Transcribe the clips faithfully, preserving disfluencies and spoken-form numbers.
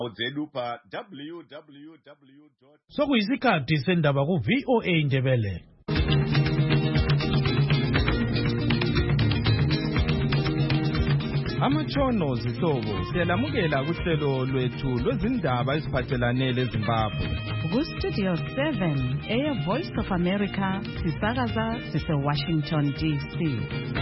Sokuyisikhathi sendaba ku V O A Ndebele. Amatshono zihlobo siyalamukela kuhlelo lwethu lwezindaba eziphathelane leZimbabwe. Ku Studio seven, Air Voice of America, sisakaza sise Washington D C.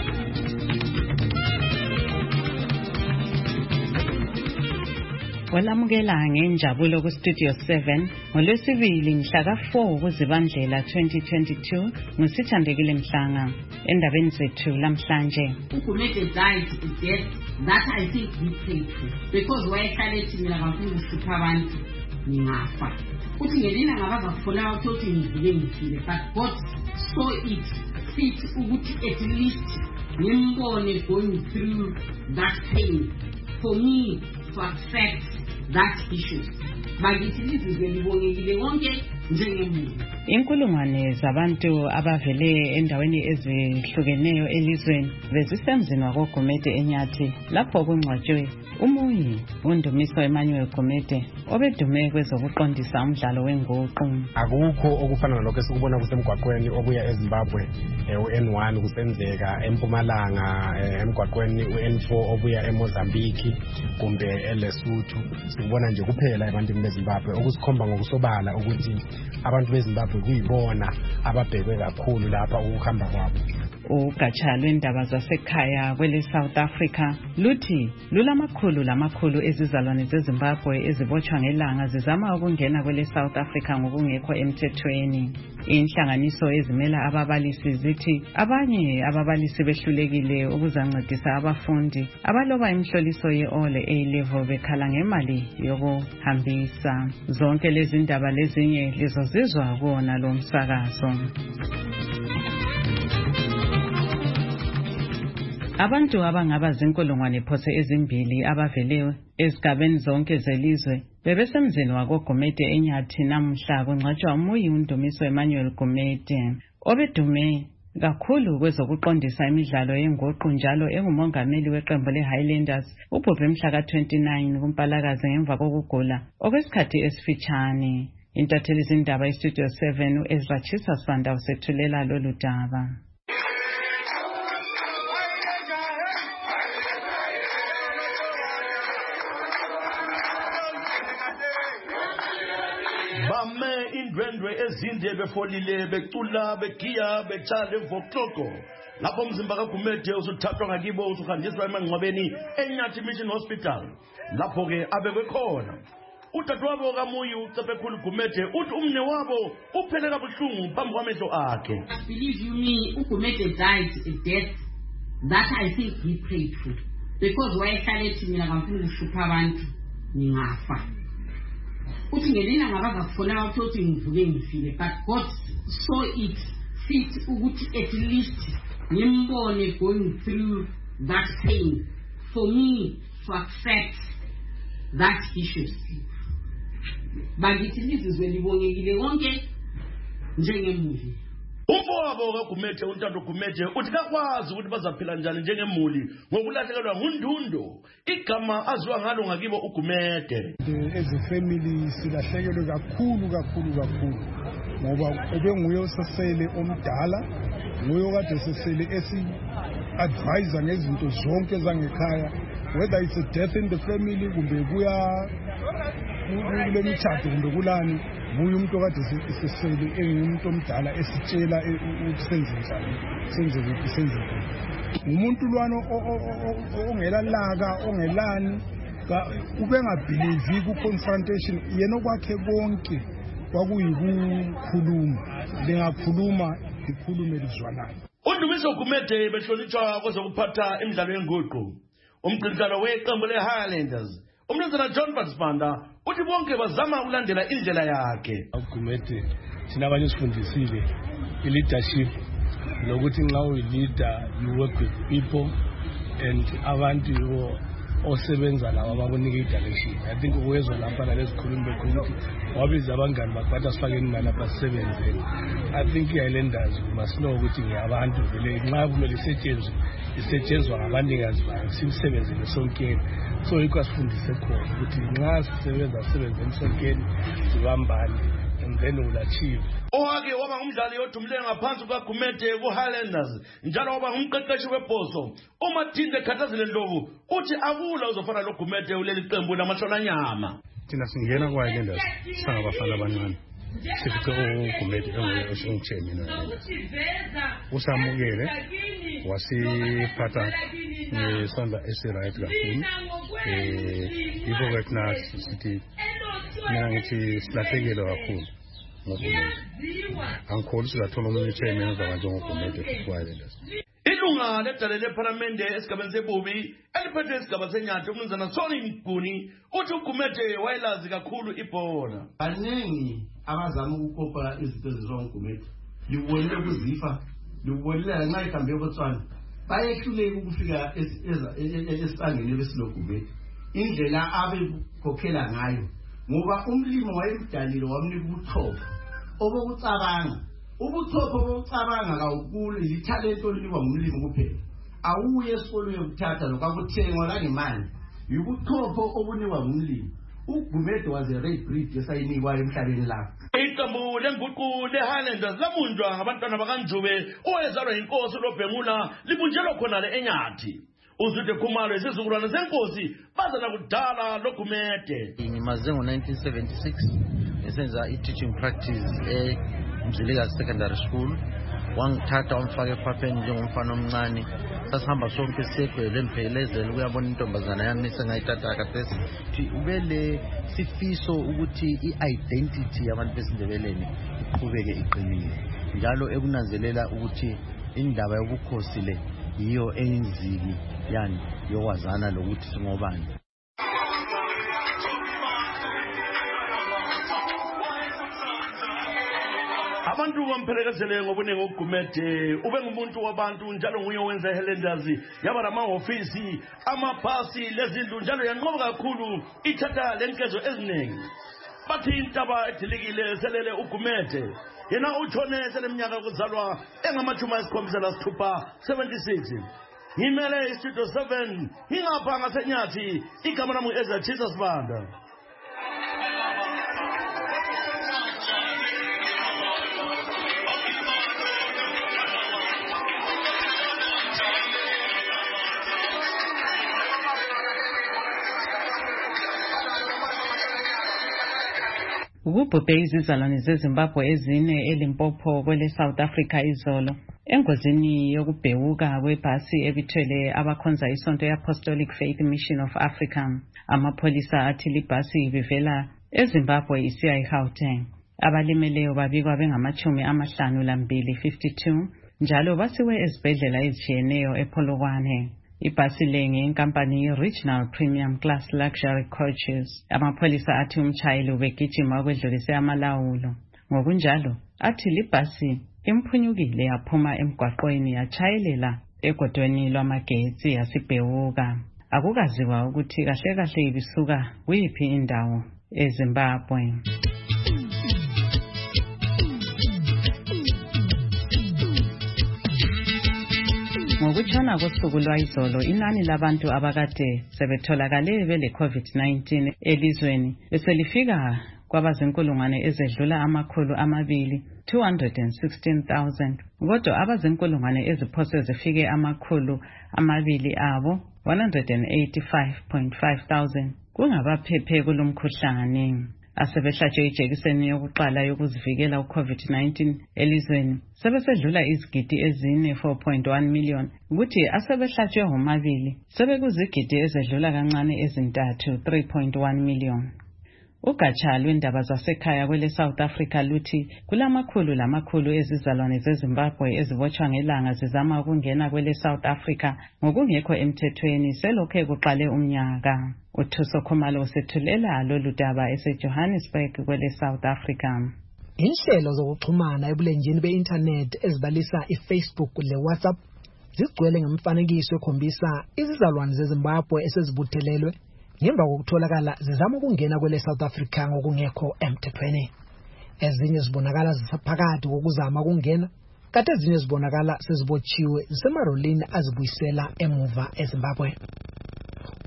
Walamukela ngenjabulo ku Studio seven ngolwesibili mhla ka four kuZibandlela twenty twenty-two ngusithandekile Mhlanga endabeni zethu lamhlanje. Ugumede died a death that I think we paid for because wayehlalethi mina kakhulu kusipha abantu ningafa. Uthi ngelina ngabaza kufuna ukuthi ngivuke ngifile but God saw it fit ukuthi at least ngimbone going through that pain for me to accept that issue. Bakithi lizizwe libongekile konke njengemuntu. Inkulungwane zabantu abavele endaweni ezihlukeneyo elizweni bezisemzini wakoGumede eNyathi lapho kungcwatshwe uMuyi uNdumiso Emmanuel Gumede obedume kwezokuqondisa umdlalo wenguqu. Akukho okufana nalokho esikubona kusemgwaqweni obuya eZimbabwe u-N one kusenzeka eMpumalanga emgwaqweni u-N four obuya eMozambique kumbe eLesotho. Sikubona nje kuphela ebantwini beZimbabwe okusikhomba ngokusobala ukuthi abantu beZimbabwe kuyibona ababhekwe kakhulu lapha ukuhamba kwabo. Ugatsha lwendaba zasekhaya kwele South Africa luthi lulamakhulu lamakhulu ezizalwane zeZimbabwe ezibotshwa ngelanga zizama ukungena kwele South Africa ngokungekho emthethweni. Inhlanganiso ezimela ababalisi zithi abanye ababalisi behlulekile ukuzancedisa abafundi abaloba imihloliso ye-O A level bekhala ngemali yokuhambisa. Zonke lezi ndaba lezinye lizozizwa kuona lo msakazo. Abantu abangaba zinkulungwane phose ezimbili abavele ezigabeni zonke zelizwe bebesemzini wakoGumede eNyathi namhla kungcwatshwa uMuyi uNdumiso Emmanuel Gumede obedume kakhulu kwezokuqondisa imidlalo yenguqu njalo engumongameli weqembu leHighlanders ubhubhe mhla ka twenty-nine kuMpalakazi ngemva kokugula okwesikhathi esifitshane. Intatheli zindaba iStudio seven uEzra Chisa Sanda usethulela lolu daba. Bame indwendwe ezinde befolile becula begiya bechale vokloko lapho umzimba kaGumede usuthathwa ngakibo usuhanjiswa emangcwabeni eNyathi Mission Hospital lapho ke abekwe khona. Udadewabo kaMuyi uCephekulu Gumede uthi umne wabo uphele kabuhlungu phambi kwamehlo akhe. Believe you me, uGumede died a death that I think he prayed for because wayehlalethi mina kakhulu kusipha abantu ningafa. Uthi ngelina ngabaza kufuna ukuthi ngivuke ngifile but God saw it fit ukuthi at least ngimbone going through that pain for me to accept that issue. Bakithi lizizwe libongekile konke njengemuli. Umfowabo kaGumede uNtando Gumede uthi kakwazi ukuthi bazaphila njani njengemuli ngokulahlekelwa ngundundo igama aziwa ngalo ngakibo uGumede. As a family silahlekelwe kakhulu kakhulu kakhulu ngoba ebenguye osasele omdala nguye kade sesele esi advisor ngezinto zonke zangekhaya whether it's a death in the family kumbe kuya kule mthatho kumbe kulani buye umuntu kade sesele engumuntu omdala esitshela ukusenza njani senze ukuthi senze umuntu lwano ongela laka ongelani ubengabelieve ku confrontation yena okwakhe konke kwakuyikukhuluma lengakhuluma ikhulume lizwanayo. uNdumiso Gumede behlonitshwa kwezokuphatha imidlalo yenguqu umgcinisihlalo weqembu leHighlanders umnumzana John Batsbanda uthi bonke bazama ukulandela indlela yakhe. uGumede thina abanye sifundisile i-leadership lokuthi nxa uyi-leader you work with people and abantu yibo osebenza lawa abakunika i-direction. I think uwezwa lapha nalezikhulumi bekhulu ukuthi wabiza abangani bakwathi sifakeni nalapha sisebenzeni. I think i-Highlanders must know ukuthi ngiyabantu vele nxa kumele isetshenzwe isetshenzwa ngabanikazi bayo simsebenzele sonkeni so yikho asifundise khona ukuthi nxa sisebenza sisebenza emsonkeni sibambane and then we'll achieve. Owake waba ngumdlali odumileyo ngaphansi kukaGumede ku-Highlanders njalo waba ngumqeqeshi webhoso. uMathinde Khathazile Ndlovu uthi akula uzofana noGumede uleli qembu lamahlonanyama. Thina singena kwa-Highlanders sangabafana abancane sifice uGumede engumchairman wa-Highlanders usamukele wasiphatha ngesandla esiright kakhulu. um yikho-ke thina sithi mina ngithi silahlekile kakhulu ngoGumede. Angikholi sizathola omunye chairman ozaba njengoGumede ku-Highlanders. Ilunga ledale lephalamende esigabeni sebubi eliphethe isigaba senyathi umnumzana Soni Mguni uthi uGumede wayelazi kakhulu ibhola. Baningi abazama ukukopa izinto ezizwa uGumede. Libonile ukuzifa, libonile nxa ihambe eBotswana. Bayehluleka ukufika esibangeni besiloGumede. Indlela abekhokhela ngayo ngoba umlimo wayemdalile wamnika ubuchopho obokucabanga. Ubuchopho bokucabanga kawukulu lithalento olinikwa ngumlimi kuphela. Awuye esikolweni ukuthatha lokakuthengwa la ngemali. Ubuchopho obunikwa ngumlimi. uGumede was a red breed esayinikwa emhlabeni lapho. Iqembu lenguqu leHighlanders lamunjwa ngabantwana bakaNjube owezalwa inkosi loBhengula libunjelwa khona le eNyathi. Uzwide Khumalo isizukulwane senkosi bazana kudala loGumede. Ngimaze ngo nineteen seventy-six esenza i-teaching practice eMzilikazi Secondary School. Wangithatha wamfaka ephapeni njengomfana omncane. Sasihamba sonke sisekhwele emphelezelo uyabona intombazana yami esengayithatha kathesi. Ubele sifiso ukuthi i-identity yabantu besindebeleni iqhubeke iqinile. Njalo ekunanzelela ukuthi indaba yobukhosi le yiyo enziki yani yokwazana lokuthi singobani. Abantu bamphelekezele ngobuningi uGumede ube ngumuntu wabantu njalo nguye owenza iHighlanders yaba namahofisi amabhasi lezindlu njalo yanqoba kakhulu ithatha lenkezo eziningi. Bathi intaba edilikile selele uGumede yena utshone seleminyaka kuzalwa engamachuma esikhombisa lasithupha seventy-six. Ngimele istudio seven ingapha ngaseNyathi igama lami Ezra Jesus Banda. Ukubhubhe izizalwane zeZimbabwe ezine eLimpopo kwele South Africa izolo engozini yokubhewuka kwebhasi ebithwele abakhonza isonto ye-Apostolic Faith Mission of Africa. Amapholisa athi libhasi ibivela eZimbabwe isiya eGauteng. Abalimeleyo babikwa bengamachumi amahlanu lambili fifty-two njalo basiwe ezibhedlela ezitshiyeneyo ePolokwane. Ibhasi le ngenkampani ye-Regional Premium Class Luxury Coaches. Amapholisa athi umtshayeli ubegijima ukwedlulise amalawulo. Ngokunjalo athi libhasi imphunyukile yaphuma emgwaqweni yatshayelela egodweni lwamagetsi yasibhewuka. Akukaziwa ukuthi kahle kahle ibisuka kuyiphi indawo eZimbabwe. Ngokutshona kosuku lwayizolo inani labantu abakade sebetholakale bele COVID nineteen elizweni beselifika kwabazinkulungwane ezedlula amakhulu amabili two hundred sixteen thousand. Kodwa abazinkulungwane eziphose zifike amakhulu amabili abo one hundred eighty-five point five thousand kungabaphephe kulomkhuhlane. Asebehlatshwe ijekiseni yokuqala yokuzivikela uCovid nineteen elizweni sebesedlula izigidi ezine four point one million ukuthi asebehlatshwe homabili sebekuzigidi ezedlula kancane ezintathu three point one million. Ugatsha lwendaba zasekhaya kwele South Africa luthi kulamakhulu lamakhulu ezizalwane zeZimbabwe ezibotshwa ngelanga zizama ukungena kwele South Africa ngokungekho emthethweni selokhe kuqale umnyaka. Uthuso Khumalo sethulela lolu daba eseJohannesburg kwele South Africa. Inhlelo zokuxhumana ebulenjini be-internet ezibalisa iFacebook leWhatsApp zigcwele ngemfanekiso ekhombisa izizalwane zeZimbabwe esezibuthelelwe ngemva kokutholakala zizama ukungena kwele South Africa ngokungekho emthethweni. Ezinye zibonakala zisaphakathi kokuzama ukungena, kanti ezinye zibonakala sezibotshiwe zisemarolini azibuyisela emuva eZimbabwe.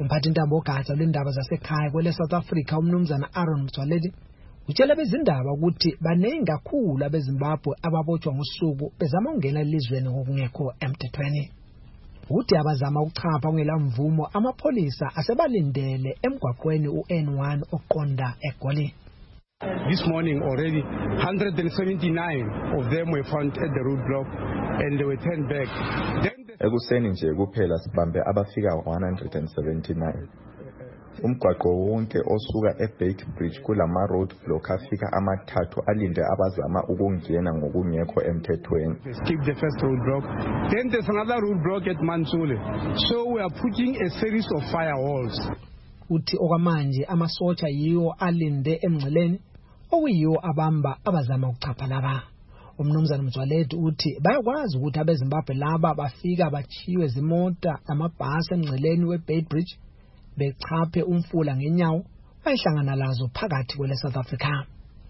umphathi intambo ogatsha lwendaba zasekhaya kwele South Africa umnumzana Aaron Mtswaledi utshela bezindaba ukuthi baningi kakhulu abeZimbabwe ababotshwa ngosuku bezama ukungena elizweni ngokungekho emthethweni. Uthi abazama ukuchapha ungela mvumo amapholisa asebalindele emgwaqweni u-N one oqonda eGoli. This morning already one hundred seventy-nine of them were found at the roadblock and they were turned back. Ekuseni nje kuphela sibambe abafika one hundred seventy-nine. Umgwaqo wonke osuka eBeitbridge kulama roadblock afika amathathu alinde abazama ukungena ngokungekho emthethweni. Skip the first roadblock. Then there's another roadblock at Mansule. So we are putting a series of firewalls. Uthi okwamanje amasotsha yiwo alinde emngceleni okuyiwo abamba abazama ukuchapha laba. Umnumzana Mtswaledi uthi bayakwazi ukuthi abeZimbabwe laba bafika bachiwe zimota namabhasi emngceleni weBeitbridge bechaphe umfula ngenyawo bayihlangana lazo phakathi kwele South Africa.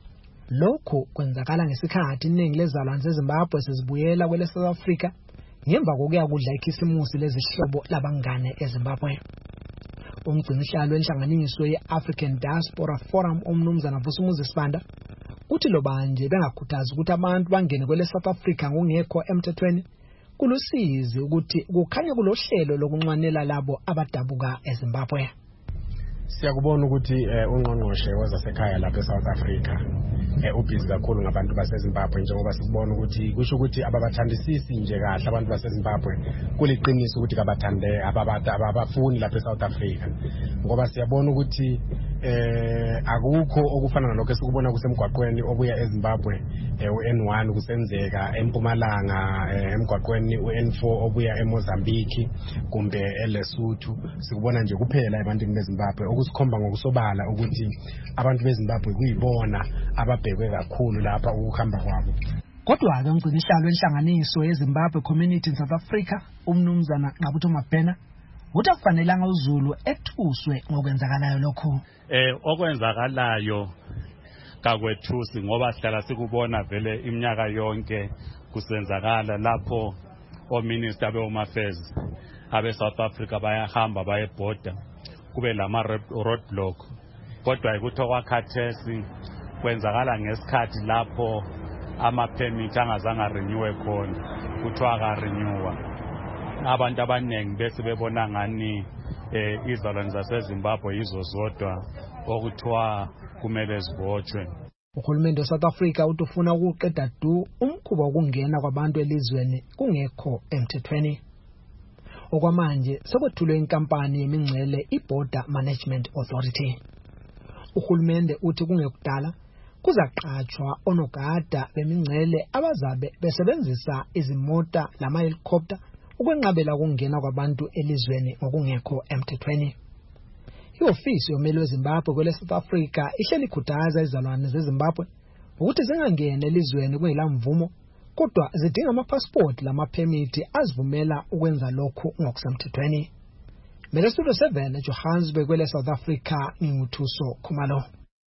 Lokho kwenzakala ngesikhathi iningi lezalwane zeZimbabwe sezibuyela kwele South Africa ngemva kokuya kudla ikhisimusi lezihlobo labangane eZimbabwe. Umgcinisihlalo wenhlanganiso ye-African Diaspora Forum umnumzana Vusumuzi Sibanda uthi lo banje bengakhuthaza ukuthi abantu bangene kwele South Africa ngokungekho emthethweni kulusizi ukuthi kukhanya kulohlelo lokunxwanela labo abadabuka eZimbabwe. Siyakubona ukuthi ungqongqoshe wazasekhaya lapha eSouth Africa ubhizi kakhulu ngabantu baseZimbabwe njengoba sikubona ukuthi kusho ukuthi ababathandisisi nje kahle abantu baseZimbabwe kuliqiniso ukuthi kabathande ababafuni lapha eSouth Africa ngoba siyabona ukuthi eh akukho okufana nalokho esikubona kusemgwaqweni obuya eZimbabwe u-N one kusenzeka eMpumalanga emgwaqweni u-N four obuya eMozambique kumbe eLesotho sikubona nje kuphela ebantwini beZimbabwe okusikhomba ngokusobala ukuthi abantu beZimbabwe kuyibona ababhekwe kakhulu lapha ukuhamba kwabo. Kodwa ke umgcinisihlalo wenhlanganiso yeZimbabwe Community in South Africa umnumzana Nqabutho Mabhena uthi akufanelanga uZulu ethuswe ngokwenzakalayo lokho. Eh okwenzakalayo kakwethusi ngoba sihlala sikubona vele iminyaka yonke kusenzakala lapho ominister beHome Affairs abe South Africa bayahamba bayebhoda kube lama roadblock kodwa ukuthi okwakhathesi kwenzakala ngesikhathi lapho ama permit angazanga renew khona kuthiwa ka renewa abantu abaningi bese bebona ngani eh izalwane zaseZimbabwe yizo zodwa okuthiwa kumele zibotshwe. Uhulumende weSouth Africa utufuna ukuqeda du umkhuba wokungena kwabantu elizweni kungekho emthethweni. Okwamanje sokwethulwe inkampani yemingcele iBorder Management Authority. Uhulumende uthi kungekudala kuzaqatshwa onogada bemingcele abazabe besebenzisa izimota lama helicopter ukwenqabela ukungena kwabantu elizweni ngokungekho emthethweni. I-ofisi yomeli weZimbabwe kwele South Africa ihleli ikhuthaza izalwane zeZimbabwe ukuthi zingangena elizweni kungela mvumo kodwa zidinga ama-passport lama-permit azivumela ukwenza lokhu ngokusemthethweni. Mele Studio seven eJohannesburg kwele South Africa nginguthuso Khumalo.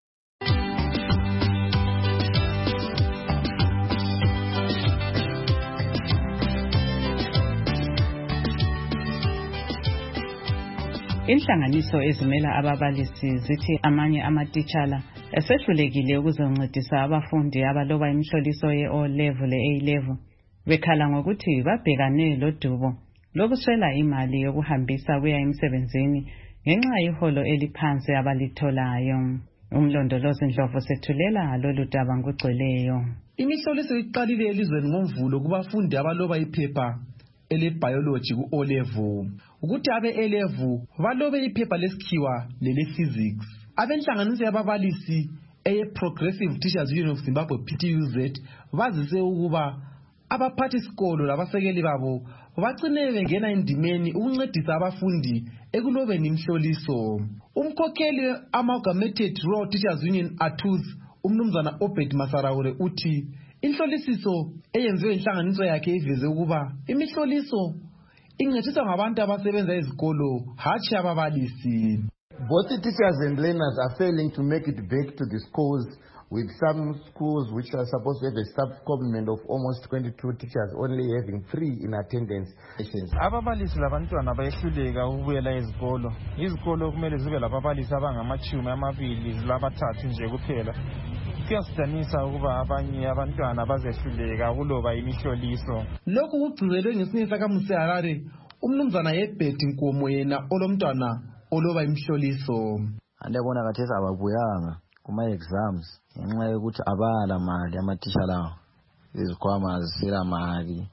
Inhlanganiso ezimela ababalisi zithi amanye amatitshala esehlulekile ukuzoncedisa abafundi abaloba imihloliso ye-O level le-A level bekhala ngokuthi babhekane lodubo lokuswela imali yokuhambisa kuya emsebenzini ngenxa iholo eliphansi abalitholayo. Umlondolozi Ndlovu sethulela lolu daba ngugcweleyo. Imihloliso iqalile elizweni ngoMvulo kubafundi abaloba iphepha ele-biology ku-O level ukuthi abe-A level balobe iphepha lesikhiwa lele-physics. Abenhlanganiso yababalisi eye-Progressive Teachers Union of Zimbabwe P T U Z bazise ukuba abaphathi isikolo labasekeli babo bagcine bengena indimeni ukuncedisa abafundi ekulobeni imhloliso. Umkhokheli Amalgamated Rural Teachers Union A T U Z umnumzana Obed Masarawure uthi inhlolisiso eyenziwe inhlanganiso yakhe iveze ukuba imihloliso incediswa ngabantu abasebenza ezikolo hatshi ababalisi. both the teachers and learners are failing to make it back to the schools, with some schools which are supposed to have a sub-complement of almost twenty-two teachers only having three in attendance. Ababalisi labantwana bayehluleka ukubuyela ezikolo. Izikolo kumele zibe lababalisi abangamachumi amabili labathathu nje kuphela. Kuyasidanisa ukuba abanye abantwana bazehluleka ukuloba imihloliso. Lokhu kugcizelwe ngesinye sakamusi Harare, umnumzana Yebheti Nkomo yena olomntwana oloba imihloliso. Andabona kathesi ababuyanga kuma exams ngenxa yokuthi abala mali amathisha lawo. Izikhwama zisela mali.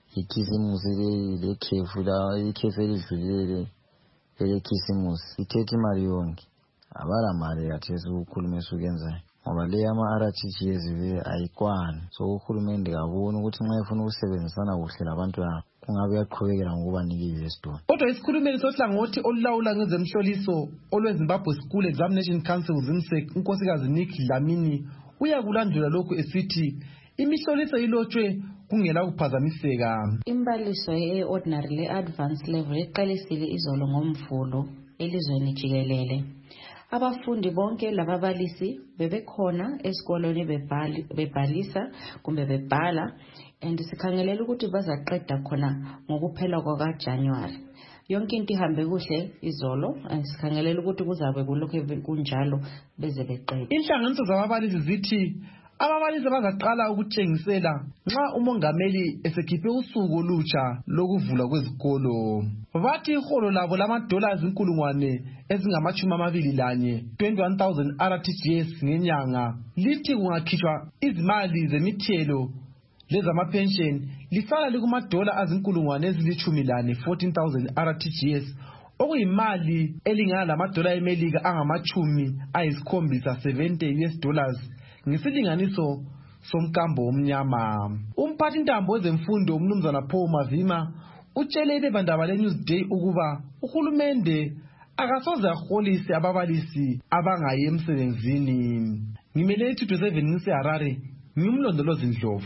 Ikhisimusi lekhefu la ikhefu elidlulile elekhisimusi ithethe imali yonke. Abala mali kathesi ukhulume sukenzayo. Ngoba le ama-R T G ezive ayikwani. So uhulumende kaboni ukuthi nxa efuna ukusebenzisana kuhle labantwana kungabe yaqhubekela ngokubanikeza esitolo. Kodwa isikhulumeli sohlangothi olulawula ngezemhloliso olweZimbabwe School Examination Council ZIMSEC unkosikazi Nick Dlamini uyakulandula lokhu esithi imihloliso ilotshwe kungela kuphazamiseka. Imbaliso ye-ordinary le-advanced level iqalisile izolo ngoMvulo elizweni jikelele. Abafundi bonke lababalisi bebekhona esikolweni bebhalisa kumbe bebhala, and sikhangelela ukuthi bazaqeda khona ngokuphela kwakaJanuary. Yonke into ihambe kuhle izolo, and sikhangelela ukuthi kuzabe kulokho kunjalo beze beqeda. Inhlanganiso zababalisi zithi ababalisi bazaqala ukutshengisela nxa umongameli esekhiphe usuku olutsha lokuvula kwezikolo. Bathi iholo labo lama-dollars inkulungwane ezingamachumi amabili lanye, twenty-one thousand R T G S ngenyanga, lithi kungakhishwa izimali zemithelo lezama-pension lisala likuma-dola azinkulungwane ezilitshumi lane, fourteen thousand R T G S, okuyimali elingana lamadola emelika angamachumi ayisikhombisa, seventy U S dollars, ngesilinganiso somkambo omnyama. Umphathi ntambo wezemfundo umnumzana Paul Mavima utshele ibebandaba le-Newsday ukuba uhulumende akasoze aholise ababalisi abangayi emsebenzini. Ngimele two twenty-seven ngiseHarare, ngimlondolozi Ndlovu.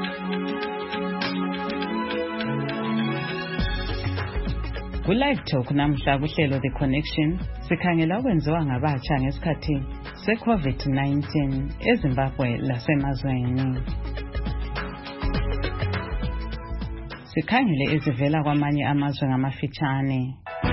Ku-Live Talk namhla kuhlelo The Connection sikhangela okwenziwa ngabatsha ngesikhathi se-COVID nineteen eZimbabwe lasemazweni. Sikhangele ezivela kwamanye amazwe ngamafitshane.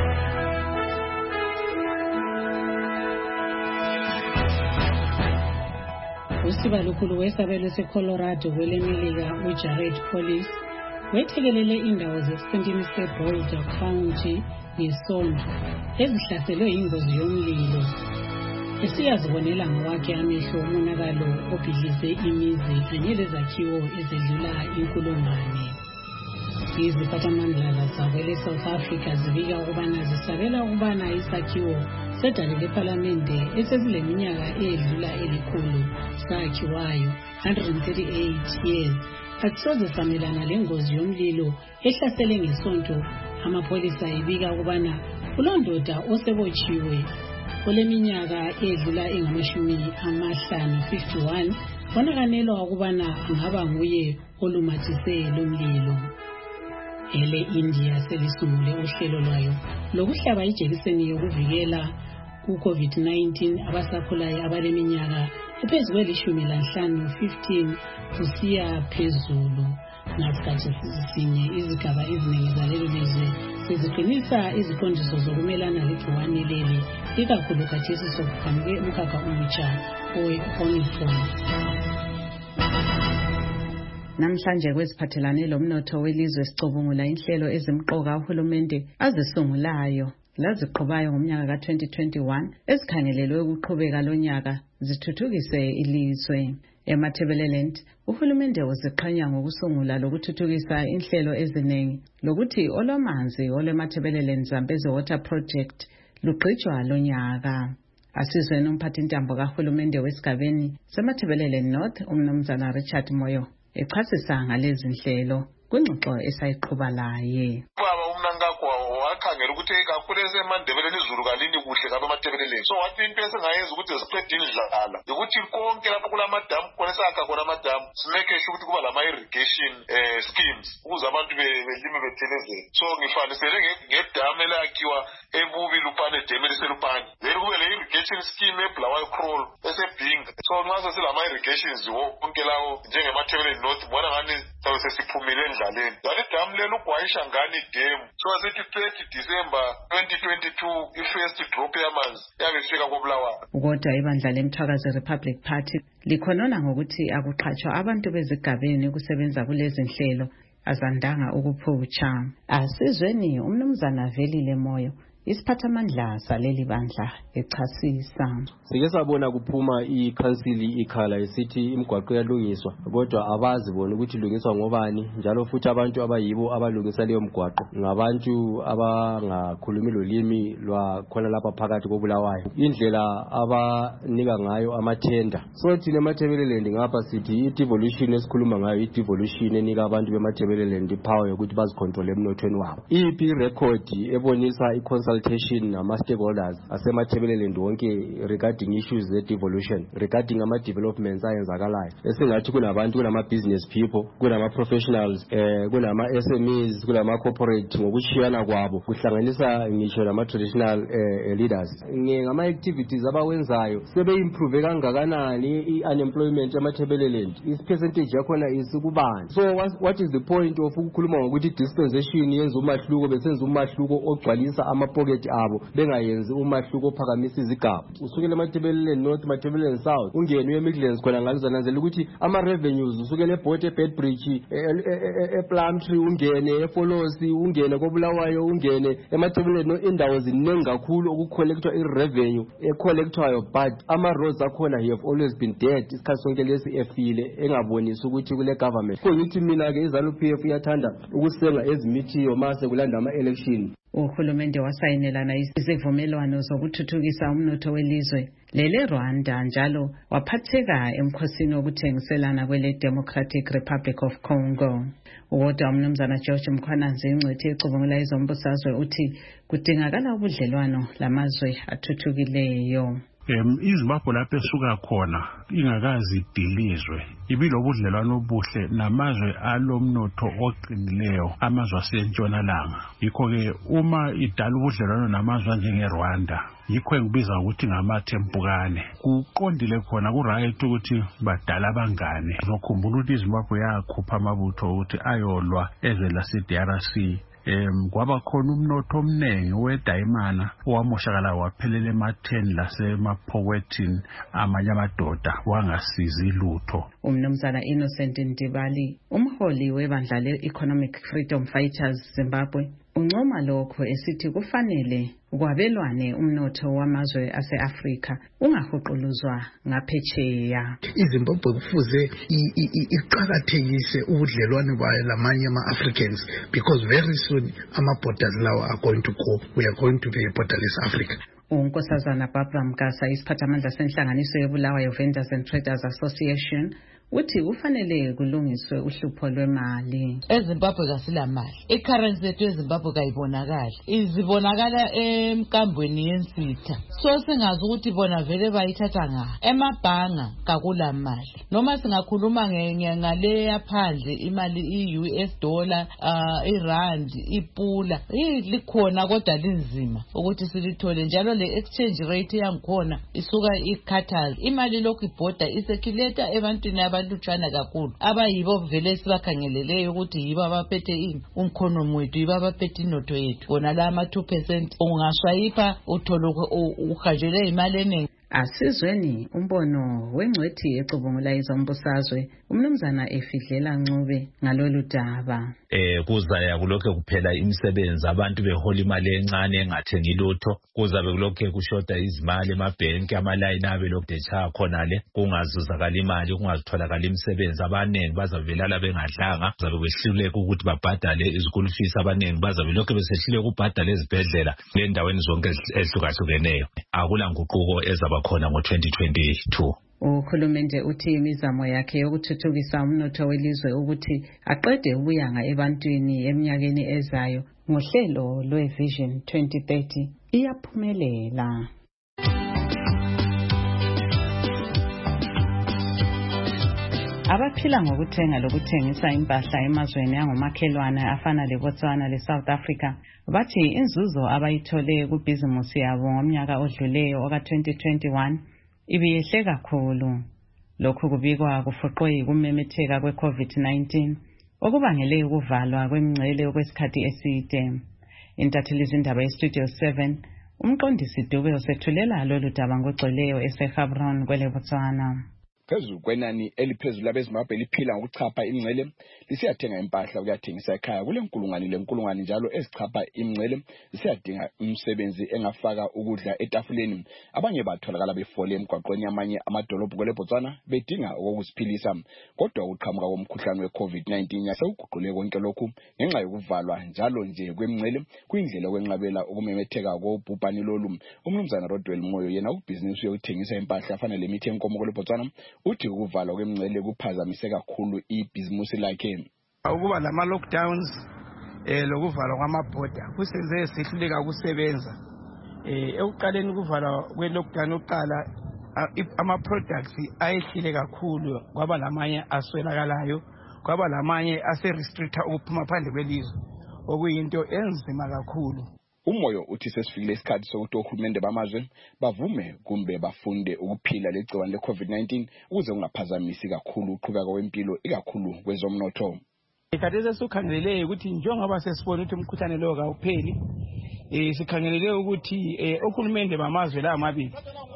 Usibalukhulu wesabelo seColorado kwelemelika uJared Polis wethekelele indawo zesintini seBoulder County ngesondo ezihlaselwe ingozi yomlilo. Esiyazibonela ngowakhe amehlo umonakalo obhidlize imizi kanye lezakhiwo ezedlula inkulungwane. Iziphathamandla zakwele South Africa zibika ukubana zisabela ukubana isakhiwo sedale lePhalamende esezileminyaka edlula elikhulu sakhiwayo one hundred thirty-eight years akusoze samelana lengozi yomlilo ehlasele ngesonto. Amapolisa ibika ukubana kulondoda osebotshiwe oleminyaka edlula engamashumi amahlanu, fifty-one, bonakanelwa ukubana angaba nguye olumathise lomlilo. Ele India selisungule uhlelo lwayo lokuhlaba ijekiseni yokuvikela ku-COVID nineteen abasakhulayo abaleminyaka ephezu kwelishumi lanhlanu, fifteen, kusiya phezulu. Ngasikhathi sinye izigaba eziningi zalelo lizwe seziqinisa iziqondiso zokumelana legciwane leli, ikakhulu khathesi sokuqhamuke umkhakha omutsha owe-Omicron. Namhlanje kweziphathelane lomnotho welizwe sicubungula inhlelo ezimqoka uhulumende azisungulayo laziqhubayo ngomnyaka ka twenty twenty-one ezikhangelelwe ukuqhubeka lonyaka zithuthukise ilizwe. EMatabeleland uhulumende uziqhenya ngokusungula lokuthuthukisa inhlelo eziningi lokuthi olwamanzi olweMatabeleland Zambezi Water Project lugqitshwa lonyaka. Asizweni umphathintambo kahulumende wesigabeni seMatabeleland North umnumzana Richard Moyo echasisa ngalezi nhlelo kwingxoxo esayiqhuba laye. Ubaba uMnankagwa wakhangela sikhangela ukuthi kakhulu esemandebeleni izulu kalini kuhle kabe ematebeleleni. So wathi into esingayenza ukuthi siqede indlala ukuthi konke lapho kulamadamu khona esakha khona amadamu simeke sure ukuthi kuba lama irrigation eh schemes ukuze abantu belime bethelezele. So ngifanisele ngedamu elakhiwa ebubi Lupane dam eliselupane. Then kube le irrigation scheme eBulawayo Crawl esebhinga. So nxa silama irrigations wonke lawo njengemathebeleni north bona ngani sabe sesiphumile endlaleni. Yali dam lelo ugwayisha ngani dam. So asithi thirty December twenty twenty-two i-first drop yamanzi yabe ifika koBulawayo. Kodwa ibandla leMthwakazi Republic Party likhonona ngokuthi akuqhatshwa abantu bezigabeni kusebenza kulezi nhlelo azandanga ukuphutsha. Asizweni umnumzana Velile Moyo isiphathamandla saleli bandla echasisa. Sike sabona kuphuma ikhansili ikhala isithi imigwaqo yalungiswa kodwa abazi bona ukuthi ilungiswa ngobani njalo futhi abantu abayibo abalungisa leyo migwaqo ngabantu abangakhulumi lolimi lwakhona lapha phakathi koBulawayo. Indlela abanika ngayo amathenda. So thina eMathebeleland ngapha sithi i-devolution esikhuluma ngayo i-devolution enika abantu beMathebeleland ipower yokuthi bazicontrol emnothweni wabo. Iphi record ebonisa i-consultation nama-stakeholders asemathebeleland wonke regarding issues ze-devolution, regarding ama-developments ayenzakalayo. Esingathi kunabantu, kunama-business people, kunama-professionals, eh, kunama-S M Es, kunama-corporate ngokushiyana kwabo, kuhlanganisa ngisho nama-traditional eh, leaders. Ngama-activities abawenzayo sebe-improve kangakanani i-unemployment emathebeleland. Is-percentage yakhona isikubani. So what, what is the point of ukukhuluma ngokuthi dispensation yenza umahluko besenza umahluko ogcwalisa ama pocket abo bengayenzi umahluko ophakamisa izigaba. Usukela eMathebeleland North, Mathebeleland South, ungene eMidlands khona ngalizananzela ukuthi ama revenues usukela eBote, eBedbridge, ePlumtree, ungene eFolosi, ungene koBulawayo, ungene eMathebeleland, indawo ziningi kakhulu okucollectwa i-revenue ecollectwayo, but ama roads akhona have always been dead. Isikhathi sonke lesi efile engabonisi ukuthi kule government. Kongithi mina ke iZANU-P F iyathanda ukusenga ezimithiyo mase kulanda ama election. Uhulumende wasayinelana izivumelwano zokuthuthukisa umnotho welizwe lele Rwanda njalo waphatheka emkhosini wokuthengiselana kwele Democratic Republic of Congo. Uwodwa umnumzana George Mkhwananzi ingcwethi ecubungula ezombusazwe uthi kudingakala ubudlelwano lamazwe athuthukileyo. Um, iZimbabwe lapho esuka khona ingakazi dilizwe ibilobudlelwano obuhle namazwe alomnotho oqinileyo, amazwe asentshonalanga. Yikho ke uma idala ubudlelwano namazwe njengeRwanda, yikho engibiza ukuthi ngamathempukane, kuqondile khona ku-right ukuthi badala abangane. Ngokhumbula ukuthi iZimbabwe yakhupha amabutho ukuthi ayolwa eze lase-D R C. Um, kwaba khona umnotho omnengi wedayimana owamoshakala waphelela ematheni lasemaphokwethini amanye amadoda wangasizi lutho. Umnumzana Innocent Ndibali, umholi webandla le-Economic Freedom Fighters Zimbabwe, uncoma lokho esithi kufanele kwabelwane umnotho wamazwe ase-Afrika ungahuquluzwa ngaphetsheya. iZimbabwe kufuze iqakathekise ubudlelwane bayo lamanye ama-Africans because very soon ama-borders lawo are going to go. We are going to be a borderless Africa. Unkosazana Barbara Mkasa, isiphathamandla senhlanganiso yeBulawayo Vendors and Traders Association, uthi ufanele kulungiswe uhlupho lwemali. eZimbabwe kasila mali, i-currency yethu eZimbabwe kayibonakali, izibonakala emkambweni yensitha. So singazi ukuthi bona vele bayithatha ngayo emabhanga kakula mali. Noma singakhuluma ngale yaphandle imali i-U S dollar, uh, irand, ipula likhona kodwa linzima ukuthi silithole, njalo le exchange rate yangikhona isuka ikhathali. Imali lokhu ibhoda isekileta ebantwini abalutshwana kakhulu abayibo vele sibakhangeleleyo ukuthi yibo abaphethe ini umkhono mwethu, yibo abaphethe inotho yethu. Bona la ama two percent ungashwayipha uthole uhanjelwe imali eningi. Asizweni umbono wengcwethi ecubungula izombusazwe umnumzana Efidlela Ncube ngalolu daba. Eh kuzaya kulokho kuphela imisebenzi, abantu behola imali encane engathengi lutho, kuzabe kulokho kushoda izimali emabhenki, amalayini abe lokudetsha khona le kungazuzakala imali, kungazitholakala imisebenzi. Abanengi bazavelala bengadlanga, bazabe behluleka ukuthi babhadale izikulu fees, abanengi bazabe lokho besehluleka ukubhadala ezibhedlela nendaweni zonke ezihlukahlukeneyo. Akula nguquko ezaba khona ngo twenty twenty-two. Uhulumende uthi imizamo yakhe yokuthuthukisa umnotho welizwe ukuthi aqede ubuyanga ebantwini eminyakeni ezayo ngohlelo lwe-Vision twenty thirty iyaphumelela. Abaphila ngokuthenga lokuthengisa impahla emazweni angomakhelwane afana leBotswana leSouth Africa bathi inzuzo abayithole kubhizimusi yabo ngomnyaka odluleyo oka twenty twenty-one ibiyehle kakhulu. Lokhu kubikwa kufuqwe kumemetheka kwe-COVID nineteen okubangele ukuvalwa kwemingcele okwesikhathi eside. Intatheli zindaba ye-Studio seven umqondisi Dube usethulela lolu daba ngogcweleyo eseGaborone kweleBotswana. Phezulu kwenani eliphezulu abeZimbabwe liphila ngokuchapha imingcele lisiyathenga impahla ukuyathengisa ekhaya kule nkulungwane lenkulungwane njalo ezichapha imingcele lisiyadinga umsebenzi engafaka ukudla etafuleni. Abanye batholakala befole emgwaqweni amanye amadolobho kweleBotswana bedinga ukuziphilisa, kodwa uqhamuka komkhuhlane we-COVID nineteen yasewuguqule konke lokhu ngenxa yokuvalwa njalo nje kwemingcele kuyindlela okwenqabela ukumemetheka kobhubhane lolu. Umnumzana Rodwell Moyo yena ubhizinisi yokuthengisa impahla afana lemithi yenkomo kweleBotswana uthi ukuvalwa kwemingcele kuphazamise kakhulu ibhizimusi lakhe. Ukuba lama lockdowns eh lokuvalwa kwamabhoda kusenze sihluleka ukusebenza. Eh ekuqaleni ukuvalwa kwe lockdown oqala ama products ayehlile kakhulu kwaba lamanye aswelakalayo kwaba lamanye ase restricta ukuphuma phandle kwelizwe okuyinto enzima kakhulu. Umoyo uthi sesifikile isikhathi sokuthi ohulumende bamazwe bavume kumbe bafunde ukuphila legciwane le-COVID nineteen ukuze kungaphazamisi kakhulu uqhubeka kwempilo ikakhulu kwezomnotho. Ikhathesi sikhangelele ukuthi njengoba sesibona ukuthi umkhuhlane lo kawupheli, eh sikhangelele ukuthi eh ohulumende bamazwe la amabili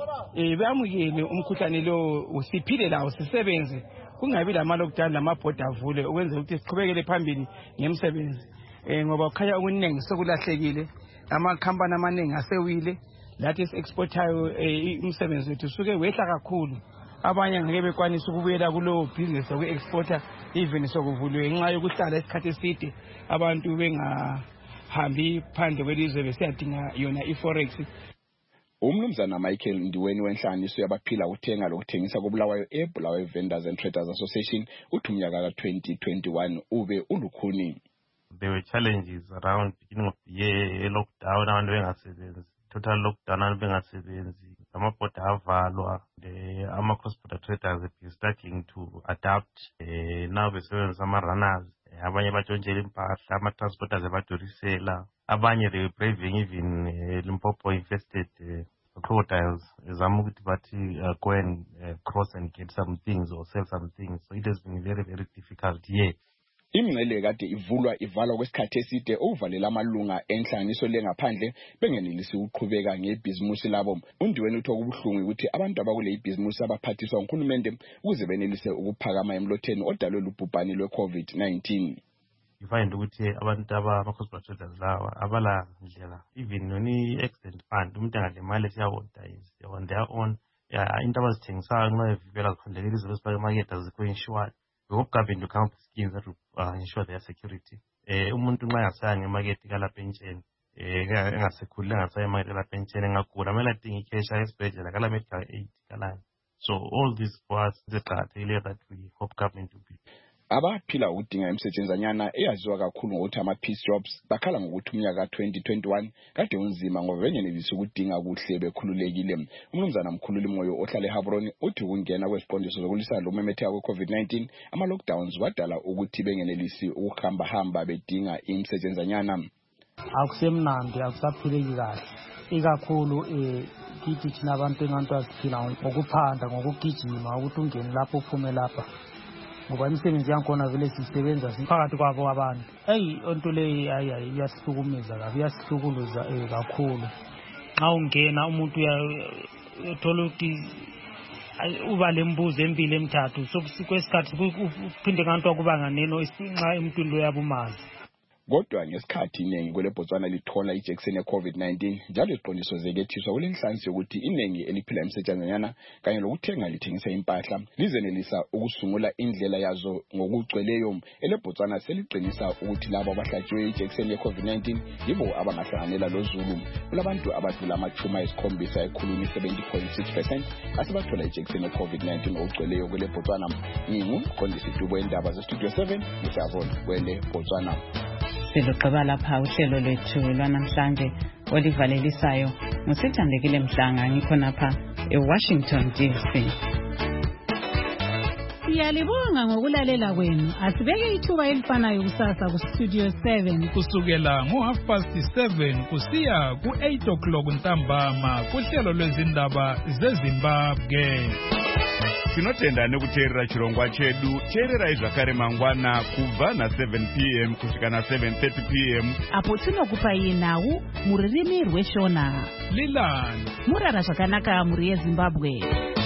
eh bayamukele umkhuhlane lo usiphile lawo sisebenze kungabi lama lockdown lamabhoda avule ukwenza ukuthi siqhubekele phambili ngemsebenzi. Eh ngoba ukhaya okuningi sokulahlekile. Amakhampani amaningi asewile lathi exportayo umsebenzi wethu suke wehla kakhulu. Abanye ngeke bekwanisa ukubuyela kulo business okwe-exporter even sokuvulwe ngenxa yokuhlala isikhathi eside abantu bengahambi phandle kwelizwe besiyadinga yona i-forex. Umnumzana Michael Ndiweni wenhlanganiso yabaphila ukuthenga lokuthengisa koBulawayo eBulawayo Vendors and Traders Association uthi umnyaka ka twenty twenty-one ube ulukhuni. There were challenges around beginning of the year, lockdown, abantu bengasebenzi, total lockdown, abantu bengasebenzi, amabhoda avalwa, ama-cross-border traders have been struggling to adapt, uh, now besebenzisa ama-runners, abanye batshontshela impahla, ama-transporters abadorisela, abanye they were braving even uh, Limpopo infested uh, crocodiles, zama ukuthi bathi uh, go and uh, cross and get some things or sell some things, so it has been very, very difficult year. Imingcele kade ivulwa ivalwa kwesikhathi eside uvalela amalunga enhlanganiso lengaphandle bengenelisi ukuqhubeka ngebhizimusi labo. Undiweni uthi okubuhlungu ukuthi abantu abakule ibhizimusi abaphathiswa nguhulumende ukuze benelise ukuphakama emlotheni odalwe lubhubhane lwe-COVID nineteen. Ifind ukuthi abantu abama-cross-border traders lawa abala ndlela even noni accident fund umuntu angalimali siyawonda is on their own. Into abazithengisayo nxa evivela zikhondekela izinto ezifaka emarket azikho insured. We hope government to come up with schemes that will uh, ensure their security. Eh umuntu nxa yasaya ngemarket kala pension eh engasekhulile ngasaya emarket kala pension engagula mele adinge cash esibhedlela kala medical aid kala. So all this for us is a that we hope government to be. Abaphila ukudinga imisetshenzanyana eyaziwa kakhulu ngokuthi ama-peace jobs bakhala ngokuthi umnyaka twenty twenty-one kade unzima ngoba bengenelisi ukudinga kuhle bekhululekile. Umnumzana Mkhululi Moyo ohlala eGaborone uthi ukungena kwesiqondiso zokulwisana lokumemetheka kwe-COVID nineteen ama-lockdowns wadala ukuthi bengenelisi ukuhamba hamba bedinga imisetshenzanyana. Akusemnandi akusaphileki kahle ikakhulu eh kithi thina abantu enganto asiphila ngokuphanda ngokugijima ukuthi ungene lapho uphume lapha. Ngoba imisebenzi yakhona vele sisebenza siphakathi kwabo abantu. Hey onto le hayi iyasihlukumeza kabi iyasihlukuluza eh kakhulu. Xa ungena umuntu uyathola ukuthi uba lembuzo empilo emithathu sokwesikhathi uphinde kanti wakubanga neno isinxa emntwini lo yabumazi. Kodwa ngesikhathi iningi kweleBotswana lithola ijekiseni ye-COVID nineteen njalo iqondiso zekethiswa kule nhlansi yokuthi iningi eliphila imisetshenzanyana kanye lokuthenga lithengisa impahla lizenelisa ukusungula indlela yazo ngokugcweleyo. EleBotswana seliqinisa ukuthi labo abahlatshiwe ijekiseni ye-COVID nineteen yibo abangahlanganela lozulu. Kulabantu abadlula amachuma esikhombisa ekhulwini seventy point six percent asebathola ijekiseni ye-COVID nineteen ngokugcweleyo kweleBotswana. Ngingumqondisi Dubo endaba ze-Studio seven eGaborone kweleBotswana. Silugqiba lapha uhlelo lwethu lwanamhlanje olivalelisayo ngusithandekile Mhlanga ngikhonapha eWashington D C. Siyalibonga ngokulalela kwenu. Asibeke ithuba elifanayo kusasa ku Studio seven kusukela ngo half past seven kusiya ku eight o'clock ntambama kuhlelo lwezindaba zeZimbabwe. Tinotenda nekuteerera chirongwa chedu. Teerera zvakare mangwana kubva na seven p m kusvika na seven thirty p m apo tinokupai nhau muririmi rweshona. Lilan murara zvakanaka muri yeZimbabwe.